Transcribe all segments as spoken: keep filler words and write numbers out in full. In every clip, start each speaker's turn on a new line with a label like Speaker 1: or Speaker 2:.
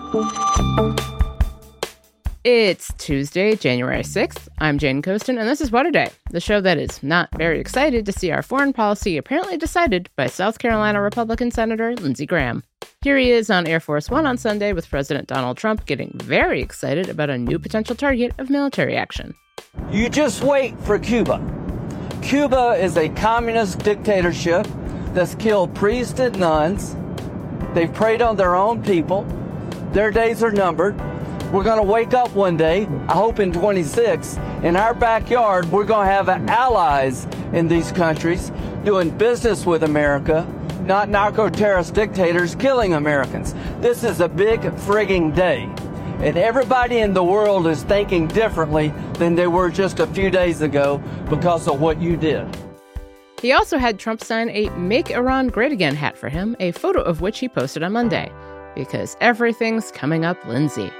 Speaker 1: It's Tuesday, January sixth. I'm Jane Coaston, and this is What a Day, the show that is not very excited to see our foreign policy apparently decided by South Carolina Republican Senator Lindsey Graham. Here he is on Air Force One on Sunday with President Donald Trump getting very excited about a new potential target of military action.
Speaker 2: You just wait for Cuba. Cuba is a communist dictatorship that's killed priests and nuns. They've preyed on their own people. Their days are numbered. We're going to wake up one day, I hope in twenty-six, in our backyard, we're going to have allies in these countries doing business with America, not narco-terrorist dictators killing Americans. This is a big frigging day. And everybody in the world is thinking differently than they were just a few days ago because of what you did.
Speaker 1: He also had Trump sign a Make Iran Great Again hat for him, a photo of which he posted on Monday. Because everything's coming up, Lindsey.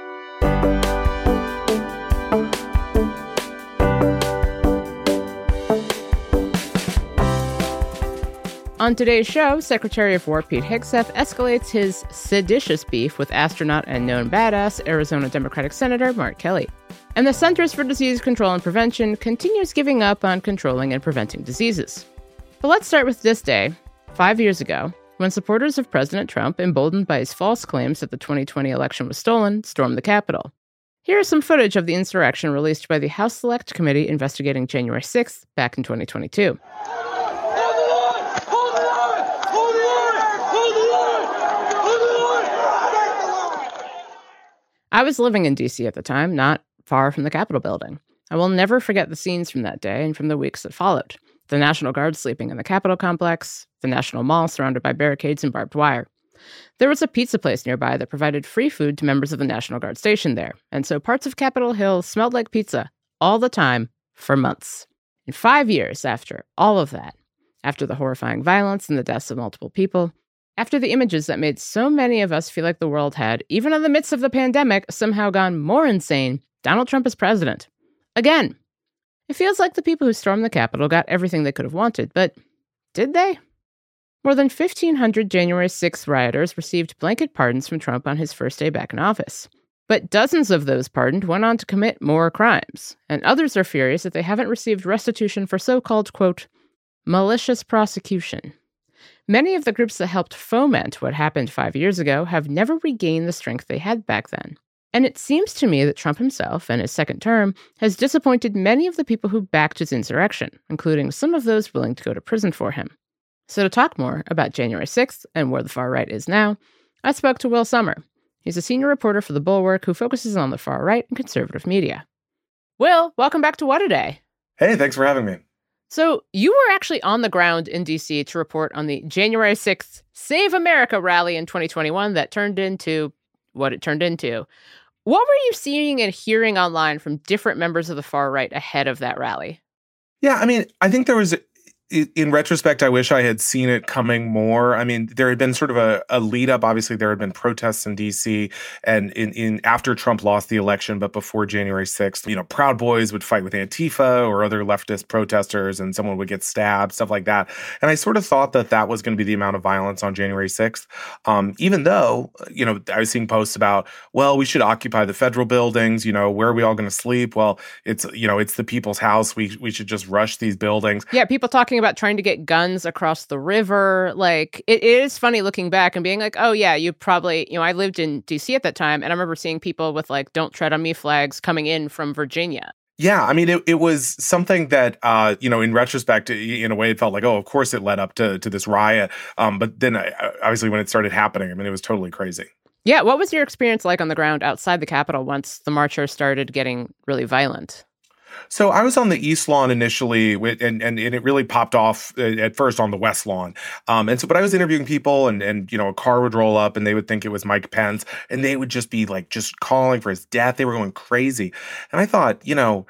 Speaker 1: On today's show, Secretary of War Pete Hegseth escalates his seditious beef with astronaut and known badass Arizona Democratic Senator Mark Kelly. And the Centers for Disease Control and Prevention continues giving up on controlling and preventing diseases. But let's start with this day, five years ago, when supporters of President Trump, emboldened by his false claims that the twenty twenty election was stolen, stormed the Capitol. Here is some footage of the insurrection released by the House Select Committee investigating January sixth back in twenty twenty-two. I was living in D C at the time, not far from the Capitol building. I will never forget the scenes from that day and from the weeks that followed. The National Guard sleeping in the Capitol complex, the National Mall surrounded by barricades and barbed wire. There was a pizza place nearby that provided free food to members of the National Guard stationed there, and so parts of Capitol Hill smelled like pizza all the time for months. And five years after all of that, after the horrifying violence and the deaths of multiple people, after the images that made so many of us feel like the world had, even in the midst of the pandemic, somehow gone more insane, Donald Trump is president. Again. It feels like the people who stormed the Capitol got everything they could have wanted, but did they? More than fifteen hundred January sixth rioters received blanket pardons from Trump on his first day back in office. But dozens of those pardoned went on to commit more crimes, and others are furious that they haven't received restitution for so-called, quote, malicious prosecution. Many of the groups that helped foment what happened five years ago have never regained the strength they had back then. And it seems to me that Trump himself and his second term has disappointed many of the people who backed his insurrection, including some of those willing to go to prison for him. So to talk more about January sixth and where the far right is now, I spoke to Will Sommer. He's a senior reporter for The Bulwark who focuses on the far right and conservative media. Will, welcome back to What a Day.
Speaker 3: Hey, thanks for having me.
Speaker 1: So you were actually on the ground in D C to report on the January sixth Save America rally in twenty twenty-one that turned into what it turned into. What were you seeing and hearing online from different members of the far right ahead of that rally?
Speaker 3: Yeah, I mean, I think there was, in retrospect, I wish I had seen it coming more. I mean, there had been sort of a, a lead up. Obviously, there had been protests in D C and in, in after Trump lost the election, but before January sixth, you know, Proud Boys would fight with Antifa or other leftist protesters and someone would get stabbed, stuff like that. And I sort of thought that that was going to be the amount of violence on January sixth, um, even though, you know, I was seeing posts about, well, we should occupy the federal buildings. You know, where are we all going to sleep? Well, it's, you know, it's the people's house. We, we should just rush these buildings.
Speaker 1: Yeah, people talking about trying to get guns across the river. Like, it, it is funny looking back and being like, oh, yeah, you probably, you know, I lived in D C at that time, and I remember seeing people with, like, don't tread on me flags coming in from Virginia.
Speaker 3: Yeah, I mean, it, it was something that, uh, you know, in retrospect, in a way, it felt like, oh, of course it led up to, to this riot. Um, but then, uh, obviously, when it started happening, I mean, it was totally crazy.
Speaker 1: Yeah, what was your experience like on the ground outside the Capitol once the marchers started getting really violent?
Speaker 3: So I was on the East Lawn initially, and, and, and it really popped off at first on the West Lawn. Um, and so, but I was interviewing people and, and, you know, a car would roll up and they would think it was Mike Pence and they would just be like, just calling for his death. They were going crazy. And I thought, you know,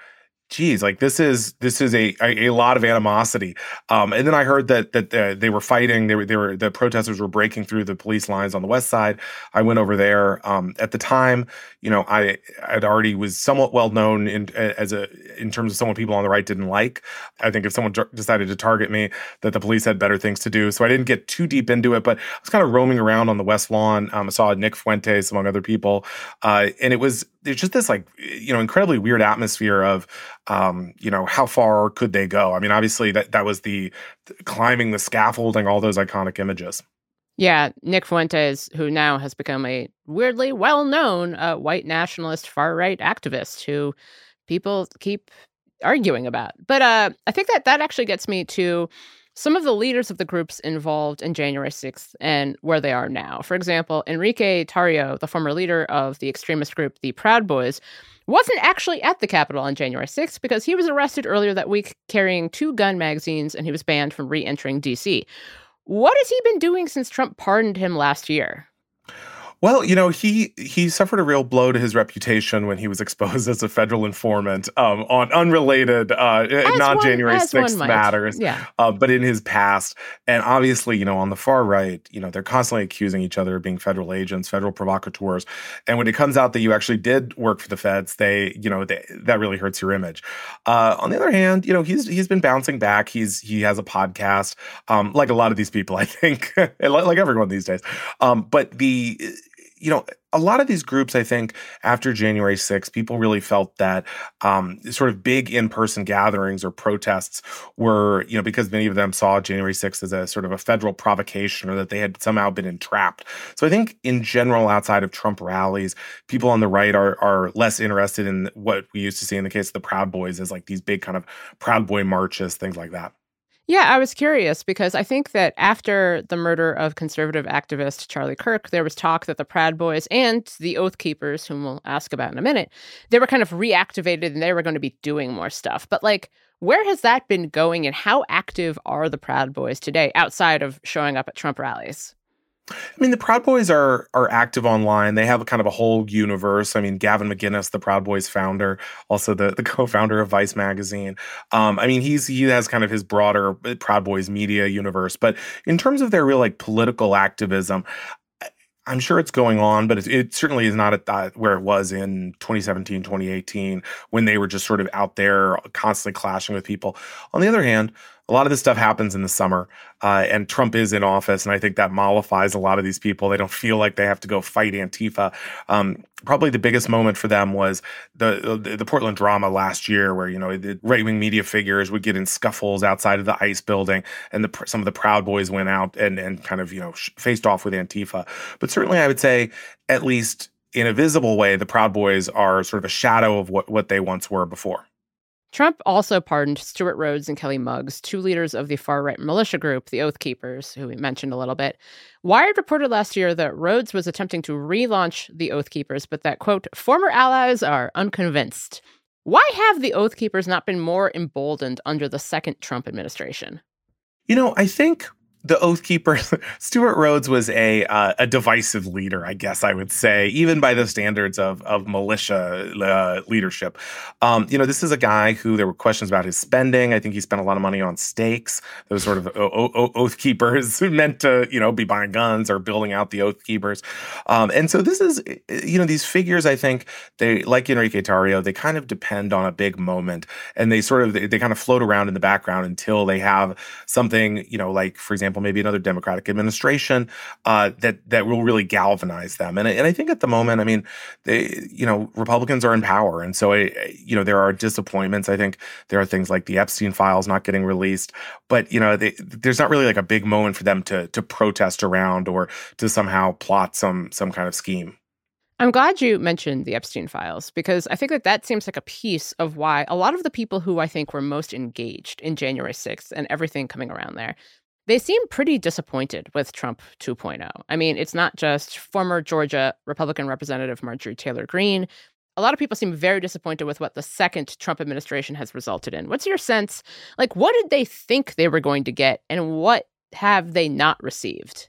Speaker 3: geez, like this is this is a a, a lot of animosity. Um, and then I heard that that uh, they were fighting. They were they were the protesters were breaking through the police lines on the west side. I went over there. Um, at the time, you know, I had already was somewhat well known in as a in terms of someone people on the right didn't like. I think if someone j- decided to target me, that the police had better things to do. So I didn't get too deep into it, but I was kind of roaming around on the West Lawn. Um, I saw Nick Fuentes among other people, uh, and it was there's just this like you know incredibly weird atmosphere of um, you know how far could they go? I mean, obviously that that was the, the climbing the scaffolding, all those iconic images.
Speaker 1: Yeah, Nick Fuentes, who now has become a weirdly well-known uh, white nationalist far-right activist who people keep arguing about. But uh, I think that that actually gets me to some of the leaders of the groups involved in January sixth and where they are now. For example, Enrique Tarrio, the former leader of the extremist group the Proud Boys, wasn't actually at the Capitol on January sixth because he was arrested earlier that week carrying two gun magazines and he was banned from re-entering D C. What has he been doing since Trump pardoned him last year?
Speaker 3: Well, you know, he he suffered a real blow to his reputation when he was exposed as a federal informant um, on unrelated, uh, non-January sixth matters,
Speaker 1: yeah.
Speaker 3: uh, but in his past. And obviously, you know, on the far right, you know, they're constantly accusing each other of being federal agents, federal provocateurs. And when it comes out that you actually did work for the feds, they, you know, they, that really hurts your image. Uh, on the other hand, you know, he's he's been bouncing back. He's he has a podcast, um, like a lot of these people, I think, like everyone these days. Um, but the You know, a lot of these groups, I think, after January sixth, people really felt that um, sort of big in-person gatherings or protests were, you know, because many of them saw January sixth as a sort of a federal provocation or that they had somehow been entrapped. So I think in general, outside of Trump rallies, people on the right are are less interested in what we used to see in the case of the Proud Boys as like these big kind of Proud Boy marches, things like that.
Speaker 1: Yeah, I was curious because I think that after the murder of conservative activist Charlie Kirk, there was talk that the Proud Boys and the Oath Keepers, whom we'll ask about in a minute, they were kind of reactivated and they were going to be doing more stuff. But like, where has that been going and how active are the Proud Boys today outside of showing up at Trump rallies?
Speaker 3: I mean, the Proud Boys are are active online. They have a kind of a whole universe. I mean, Gavin McInnes, the Proud Boys founder, also the, the co-founder of Vice magazine. Um, I mean, he's he has kind of his broader Proud Boys media universe. But in terms of their real like political activism, I'm sure it's going on, but it, it certainly is not at that, where it was in twenty seventeen, twenty eighteen, when they were just sort of out there constantly clashing with people. On the other hand, a lot of this stuff happens in the summer, uh, and Trump is in office, and I think that mollifies a lot of these people. They don't feel like they have to go fight Antifa. Um, probably the biggest moment for them was the, the the Portland drama last year, where you know the right-wing media figures would get in scuffles outside of the ICE building, and the, some of the Proud Boys went out and and kind of you know faced off with Antifa. But certainly, I would say at least in a visible way, the Proud Boys are sort of a shadow of what what they once were before.
Speaker 1: Trump also pardoned Stewart Rhodes and Kelly Muggs, two leaders of the far-right militia group, the Oath Keepers, who we mentioned a little bit. Wired reported last year that Rhodes was attempting to relaunch the Oath Keepers, but that, quote, former allies are unconvinced. Why have the Oath Keepers not been more emboldened under the second Trump administration?
Speaker 3: You know, I think the Oath Keepers, Stewart Rhodes was a uh, a divisive leader, I guess I would say, even by the standards of of militia uh, leadership. Um, you know, this is a guy who there were questions about his spending. I think he spent a lot of money on stakes. Those sort of o- o- Oath Keepers meant to, you know, be buying guns or building out the Oath Keepers. Um, and so this is, you know, these figures, I think, they, like Enrique Tarrio, they kind of depend on a big moment. And they sort of, they, they kind of float around in the background until they have something, you know, like, for example, maybe another Democratic administration uh, that that will really galvanize them. And, and I think at the moment, I mean, they, you know, Republicans are in power. And so, I, you know, there are disappointments. I think there are things like the Epstein files not getting released. But, you know, they, there's not really like a big moment for them to to protest around or to somehow plot some some kind of scheme.
Speaker 1: I'm glad you mentioned the Epstein files because I think that that seems like a piece of why a lot of the people who I think were most engaged in January sixth and everything coming around there, they seem pretty disappointed with Trump two point oh. I mean, it's not just former Georgia Republican Representative Marjorie Taylor Greene. A lot of people seem very disappointed with what the second Trump administration has resulted in. What's your sense? Like, what did they think they were going to get and what have they not received?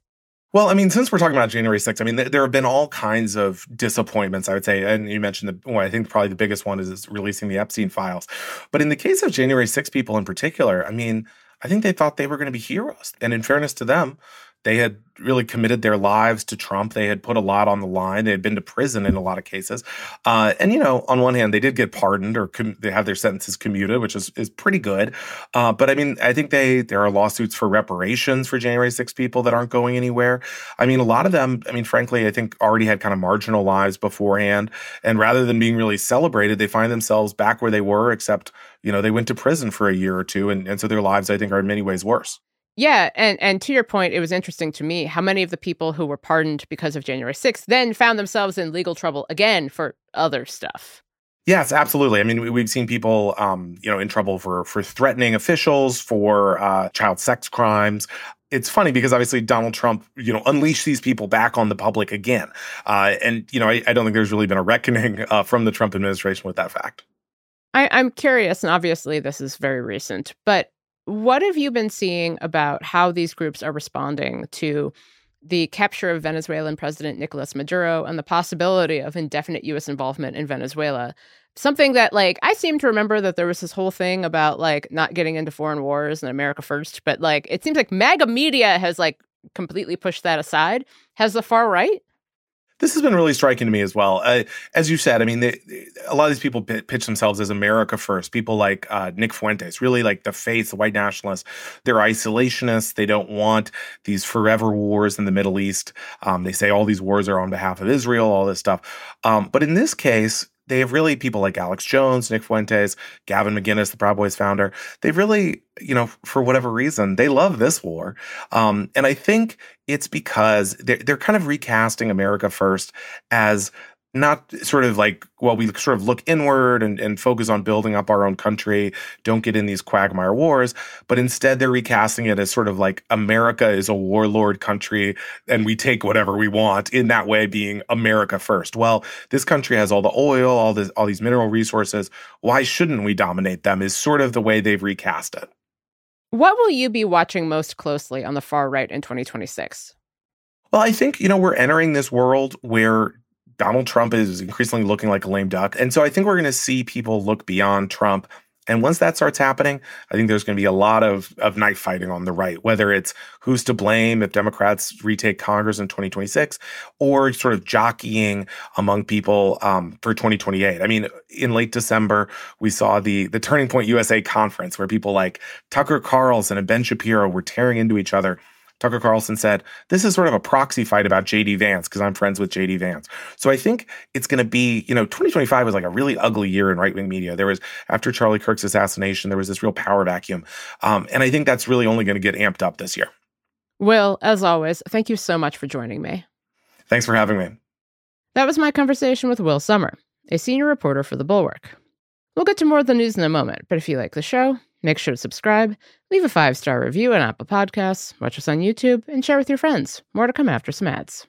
Speaker 3: Well, I mean, since we're talking about January sixth, I mean, th- there have been all kinds of disappointments, I would say. And you mentioned the, well, I think probably the biggest one is, is releasing the Epstein files. But in the case of January sixth people in particular, I mean, I think they thought they were going to be heroes. And in fairness to them, they had really committed their lives to Trump. They had put a lot on the line. They had been to prison in a lot of cases. Uh, and, you know, on one hand, they did get pardoned or com- they have their sentences commuted, which is, is pretty good. Uh, but I mean, I think they there are lawsuits for reparations for January sixth people that aren't going anywhere. I mean, a lot of them, I mean, frankly, I think already had kind of marginal lives beforehand. And rather than being really celebrated, they find themselves back where they were, except, you know, they went to prison for a year or two. And, and so their lives, I think, are in many ways worse.
Speaker 1: Yeah, and, and to your point, it was interesting to me how many of the people who were pardoned because of January sixth then found themselves in legal trouble again for other stuff.
Speaker 3: Yes, absolutely. I mean, we've seen people, um, you know, in trouble for for threatening officials, for uh, child sex crimes. It's funny because obviously Donald Trump, you know, unleashed these people back on the public again. Uh, and, you know, I, I don't think there's really been a reckoning uh, from the Trump administration with that fact.
Speaker 1: I, I'm curious, and obviously this is very recent, but what have you been seeing about how these groups are responding to the capture of Venezuelan President Nicolas Maduro and the possibility of indefinite U S involvement in Venezuela? Something that, like, I seem to remember that there was this whole thing about, like, not getting into foreign wars and America first, but, like, it seems like MAGA media has, like, completely pushed that aside. Has the far right?
Speaker 3: This has been really striking to me as well. Uh, as you said, I mean, they, a lot of these people p- pitch themselves as America first. People like uh, Nick Fuentes, really like the face, the white nationalists. They're isolationists. They don't want these forever wars in the Middle East. Um, they say all these wars are on behalf of Israel, all this stuff. Um, but in this case, they have really people like Alex Jones, Nick Fuentes, Gavin McInnes, the Proud Boys founder. They've really, you know, for whatever reason, they love this war. Um, and I think it's because they're, they're kind of recasting America First as not sort of like, well, we sort of look inward and, and focus on building up our own country, don't get in these quagmire wars, but instead they're recasting it as sort of like America is a warlord country and we take whatever we want, in that way being America first. Well, this country has all the oil, all this, all these mineral resources. Why shouldn't we dominate them is sort of the way they've recast it.
Speaker 1: What will you be watching most closely on the far right in twenty twenty-six?
Speaker 3: Well, I think, you know, we're entering this world where Donald Trump is increasingly looking like a lame duck. And so I think we're going to see people look beyond Trump. And once that starts happening, I think there's going to be a lot of, of knife fighting on the right, whether it's who's to blame if Democrats retake Congress in twenty twenty-six, or sort of jockeying among people um, for twenty twenty-eight. I mean, in late December, we saw the, the Turning Point U S A conference where people like Tucker Carlson and Ben Shapiro were tearing into each other. Tucker Carlson said, this is sort of a proxy fight about J D Vance because I'm friends with J D Vance. So I think it's going to be, you know, twenty twenty-five was like a really ugly year in right-wing media. There was, after Charlie Kirk's assassination, there was this real power vacuum. Um, and I think that's really only going to get amped up this year.
Speaker 1: Will, as always, thank you so much for joining me.
Speaker 3: Thanks for having me.
Speaker 1: That was my conversation with Will Sommer, a senior reporter for The Bulwark. We'll get to more of the news in a moment, but if you like the show, make sure to subscribe, leave a five-star review on Apple Podcasts, watch us on YouTube, and share with your friends. More to come after some ads.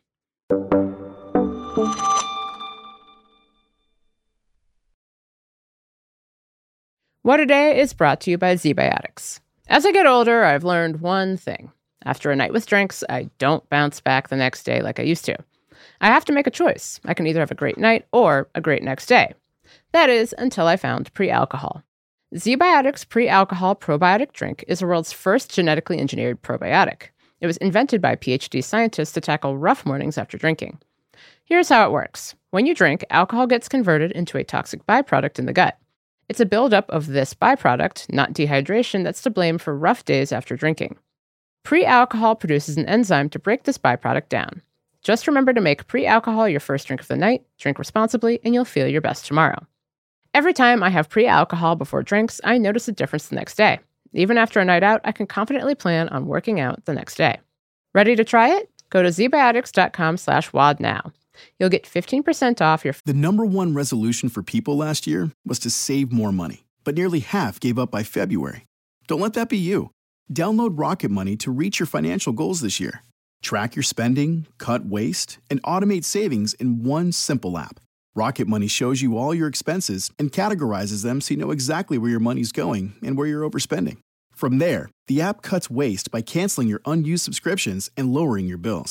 Speaker 1: What A Day is brought to you by ZBiotics. As I get older, I've learned one thing. After a night with drinks, I don't bounce back the next day like I used to. I have to make a choice. I can either have a great night or a great next day. That is, until I found pre-alcohol. ZBiotics Pre-Alcohol Probiotic Drink is the world's first genetically engineered probiotic. It was invented by PhD scientists to tackle rough mornings after drinking. Here's how it works. When you drink, alcohol gets converted into a toxic byproduct in the gut. It's a buildup of this byproduct, not dehydration, that's to blame for rough days after drinking. Pre-alcohol produces an enzyme to break this byproduct down. Just remember to make pre-alcohol your first drink of the night, drink responsibly, and you'll feel your best tomorrow. Every time I have pre-alcohol before drinks, I notice a difference the next day. Even after a night out, I can confidently plan on working out the next day. Ready to try it? Go to zbiotics.com slash WAD now. You'll get fifteen percent off your...
Speaker 4: The number one resolution for people last year was to save more money, but nearly half gave up by February. Don't let that be you. Download Rocket Money to reach your financial goals this year. Track your spending, cut waste, and automate savings in one simple app. Rocket Money shows you all your expenses and categorizes them so you know exactly where your money's going and where you're overspending. From there, the app cuts waste by canceling your unused subscriptions and lowering your bills.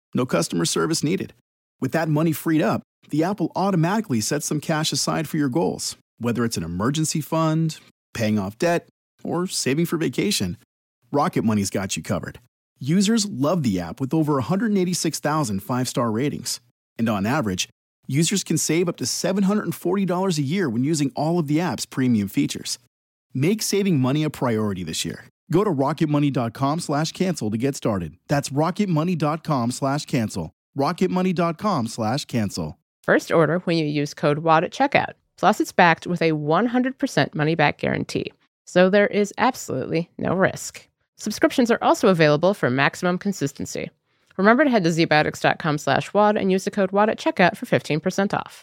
Speaker 4: No customer service needed. With that money freed up, the app will automatically set some cash aside for your goals, whether it's an emergency fund, paying off debt, or saving for vacation. Rocket Money's got you covered. Users love the app with over one hundred eighty-six thousand five-star ratings. And on average, users can save up to seven hundred forty dollars a year when using all of the app's premium features. Make saving money a priority this year. Go to rocketmoney.com slash cancel to get started. That's rocketmoney.com slash cancel. rocketmoney.com slash cancel.
Speaker 1: First order when you use code W A D at checkout. Plus, it's backed with a one hundred percent money-back guarantee. So there is absolutely no risk. Subscriptions are also available for maximum consistency. Remember to head to zbiotics.com slash WAD and use the code W A D at checkout for fifteen percent off.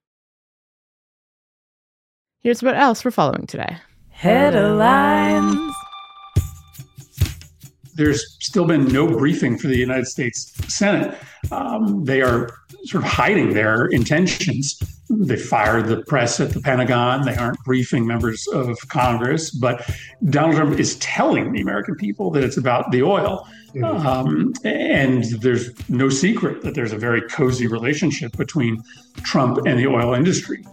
Speaker 1: Here's what else we're following today. Headlines.
Speaker 5: There's still been no briefing for the United States Senate. Um, they are sort of hiding their intentions. They fired the press at the Pentagon. They aren't briefing members of Congress. But Donald Trump is telling the American people that it's about the oil. Um, and there's no secret that there's a very cozy relationship between Trump and the oil industry.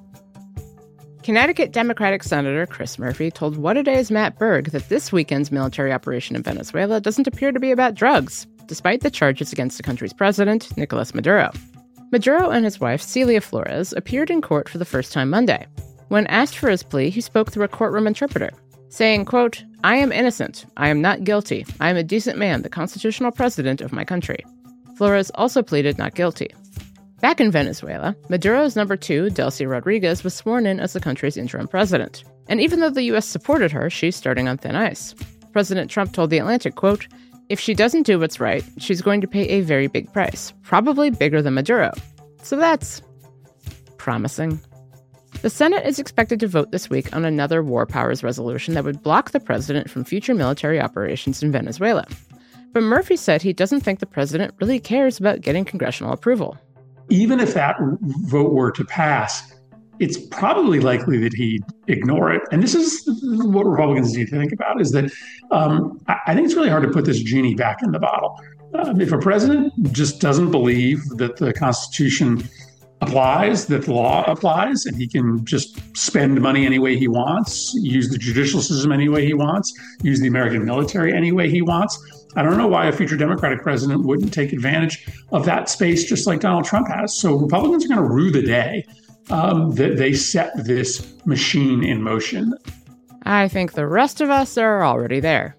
Speaker 1: Connecticut Democratic Senator Chris Murphy told What A Day's Matt Berg that this weekend's military operation in Venezuela doesn't appear to be about drugs, despite the charges against the country's president, Nicolas Maduro. Maduro and his wife, Celia Flores, appeared in court for the first time Monday. When asked for his plea, he spoke through a courtroom interpreter, saying, quote, "I am innocent. I am not guilty. I am a decent man, the constitutional president of my country." Flores also pleaded not guilty. Back in Venezuela, Maduro's number two, Delcy Rodriguez, was sworn in as the country's interim president. And even though the U S supported her, she's starting on thin ice. President Trump told The Atlantic, quote, "If she doesn't do what's right, she's going to pay a very big price, probably bigger than Maduro." So that's promising. The Senate is expected to vote this week on another war powers resolution that would block the president from future military operations in Venezuela. But Murphy said he doesn't think the president really cares about getting congressional approval.
Speaker 5: Even if that vote were to pass, it's probably likely that he'd ignore it. And this is what Republicans need to think about, is that um, I think it's really hard to put this genie back in the bottle. Um, if a president just doesn't believe that the Constitution applies, that the law applies, and he can just spend money any way he wants, use the judicial system any way he wants, use the American military any way he wants, I don't know why a future Democratic president wouldn't take advantage of that space just like Donald Trump has. So Republicans are going to rue the day um, that they set this machine in motion.
Speaker 1: I think the rest of us are already there.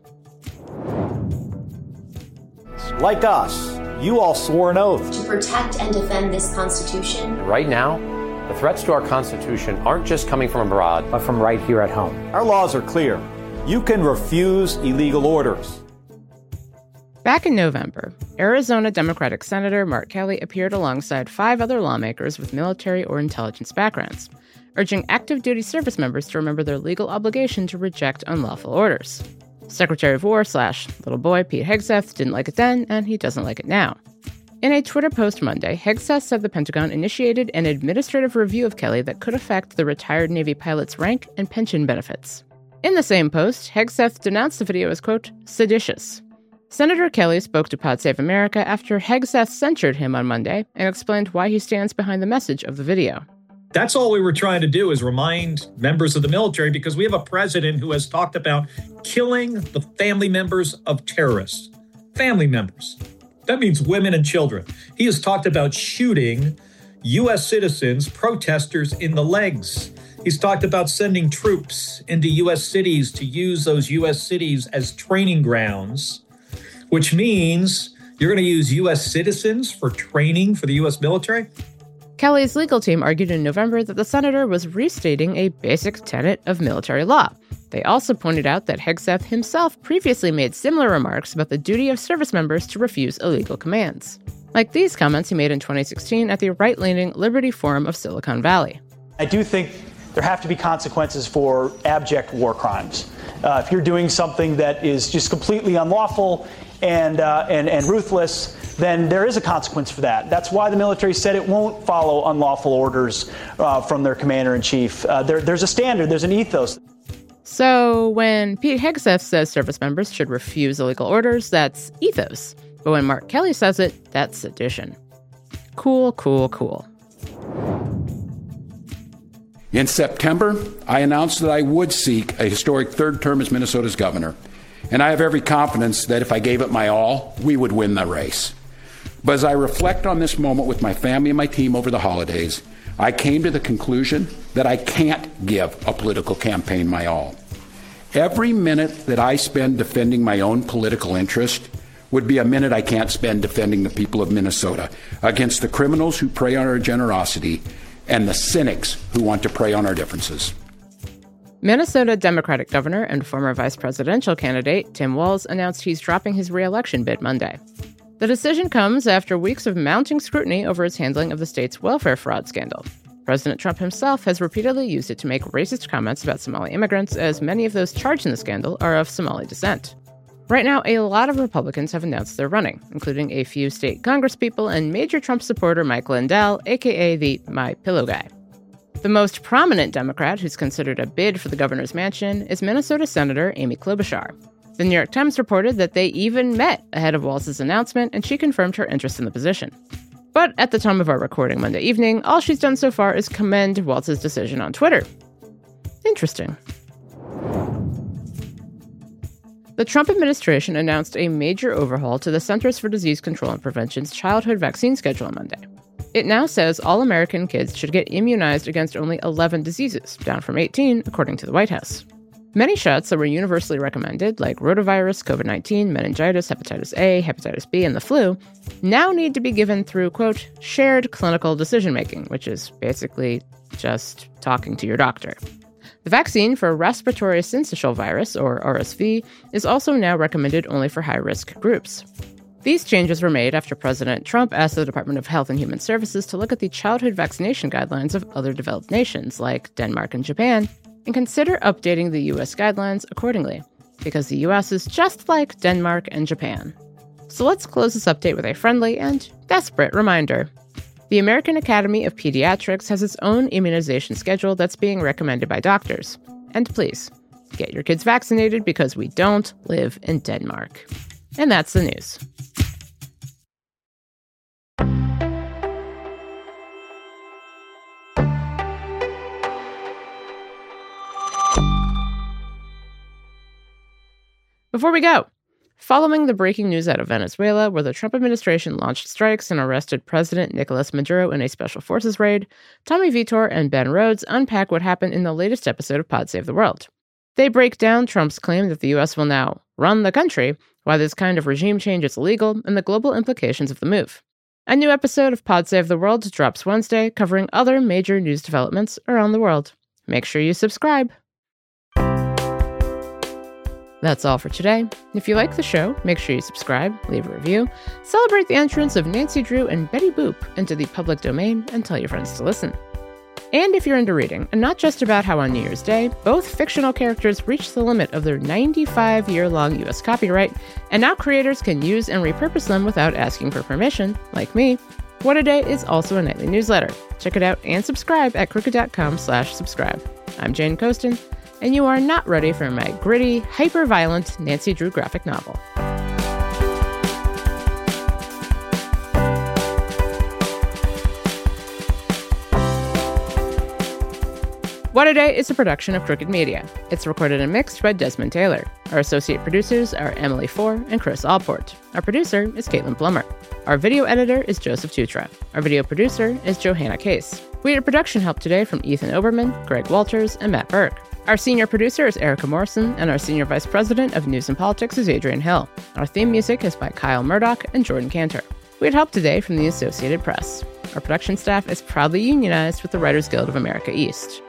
Speaker 6: Like us, you all swore an oath
Speaker 7: to protect and defend this Constitution.
Speaker 8: Right now, the threats to our Constitution aren't just coming from abroad, but from right here at home.
Speaker 6: Our laws are clear. You can refuse illegal orders.
Speaker 1: Back in November, Arizona Democratic Senator Mark Kelly appeared alongside five other lawmakers with military or intelligence backgrounds, urging active duty service members to remember their legal obligation to reject unlawful orders. Secretary of War slash little boy Pete Hegseth didn't like it then, and he doesn't like it now. In a Twitter post Monday, Hegseth said the Pentagon initiated an administrative review of Kelly that could affect the retired Navy pilot's rank and pension benefits. In the same post, Hegseth denounced the video as, quote, seditious. Senator Kelly spoke to Pod Save America after Hegseth censured him on Monday and explained why he stands behind the message of the video.
Speaker 9: That's all we were trying to do, is remind members of the military, because we have a president who has talked about killing the family members of terrorists. Family members. That means women and children. He has talked about shooting U S citizens, protesters, in the legs. He's talked about sending troops into U S cities to use those U S cities as training grounds, which means you're going to use U S citizens for training for the U S military?
Speaker 1: Kelly's legal team argued in November that the senator was restating a basic tenet of military law. They also pointed out that Hegseth himself previously made similar remarks about the duty of service members to refuse illegal commands, like these comments he made in twenty sixteen at the right-leaning Liberty Forum of Silicon Valley.
Speaker 10: I do think there have to be consequences for abject war crimes. Uh, if you're doing something that is just completely unlawful and, uh, and, and ruthless, then there is a consequence for that. That's why the military said it won't follow unlawful orders uh, from their commander-in-chief. Uh, there, there's a standard, there's an ethos.
Speaker 1: So when Pete Hegseth says service members should refuse illegal orders, that's ethos. But when Mark Kelly says it, that's sedition. Cool, cool, cool.
Speaker 11: In September, I announced that I would seek a historic third term as Minnesota's governor. And I have every confidence that if I gave it my all, we would win the race. But as I reflect on this moment with my family and my team over the holidays, I came to the conclusion that I can't give a political campaign my all. Every minute that I spend defending my own political interest would be a minute I can't spend defending the people of Minnesota against the criminals who prey on our generosity and the cynics who want to prey on our differences.
Speaker 1: Minnesota Democratic Governor and former vice presidential candidate Tim Walz announced he's dropping his re-election bid Monday. The decision comes after weeks of mounting scrutiny over his handling of the state's welfare fraud scandal. President Trump himself has repeatedly used it to make racist comments about Somali immigrants, as many of those charged in the scandal are of Somali descent. Right now, a lot of Republicans have announced they're running, including a few state congresspeople and major Trump supporter Mike Lindell, aka the My Pillow guy. The most prominent Democrat who's considered a bid for the governor's mansion is Minnesota Senator Amy Klobuchar. The New York Times reported that they even met ahead of Walz's announcement, and she confirmed her interest in the position. But at the time of our recording Monday evening, all she's done so far is commend Walz's decision on Twitter. Interesting. The Trump administration announced a major overhaul to the Centers for Disease Control and Prevention's childhood vaccine schedule on Monday. It now says all American kids should get immunized against only eleven diseases, down from eighteen, according to the White House. Many shots that were universally recommended, like rotavirus, COVID nineteen, meningitis, hepatitis A, hepatitis B, and the flu, now need to be given through, quote, shared clinical decision-making, which is basically just talking to your doctor. The vaccine for respiratory syncytial virus, or R S V, is also now recommended only for high-risk groups. These changes were made after President Trump asked the Department of Health and Human Services to look at the childhood vaccination guidelines of other developed nations, like Denmark and Japan, and consider updating the U S guidelines accordingly, because the U S is just like Denmark and Japan. So let's close this update with a friendly and desperate reminder. The American Academy of Pediatrics has its own immunization schedule that's being recommended by doctors. And please, get your kids vaccinated because we don't live in Denmark. And that's the news. Before we go, following the breaking news out of Venezuela, where the Trump administration launched strikes and arrested President Nicolas Maduro in a special forces raid, Tommy Vitor and Ben Rhodes unpack what happened in the latest episode of Pod Save the World. They break down Trump's claim that the U S will now run the country, why this kind of regime change is illegal, and the global implications of the move. A new episode of Pod Save the World drops Wednesday, covering other major news developments around the world. Make sure you subscribe. That's all for today. If you like the show, make sure you subscribe, leave a review, celebrate the entrance of Nancy Drew and Betty Boop into the public domain, and tell your friends to listen. And if you're into reading, and not just about how on New Year's Day, both fictional characters reach the limit of their ninety-five-year-long U S copyright, and now creators can use and repurpose them without asking for permission, like me, What A Day is also a nightly newsletter. Check it out and subscribe at crooked.com slash subscribe. I'm Jane Coaston, and you are not ready for my gritty, hyper-violent Nancy Drew graphic novel. What A Day is a production of Crooked Media. It's recorded and mixed by Desmond Taylor. Our associate producers are Emily Four and Chris Allport. Our producer is Caitlin Plummer. Our video editor is Joseph Tutra. Our video producer is Johanna Case. We had production help today from Ethan Oberman, Greg Walters, and Matt Berg. Our senior producer is Erica Morrison, and our senior vice president of news and politics is Adrian Hill. Our theme music is by Kyle Murdoch and Jordan Cantor. We had help today from the Associated Press. Our production staff is proudly unionized with the Writers Guild of America East.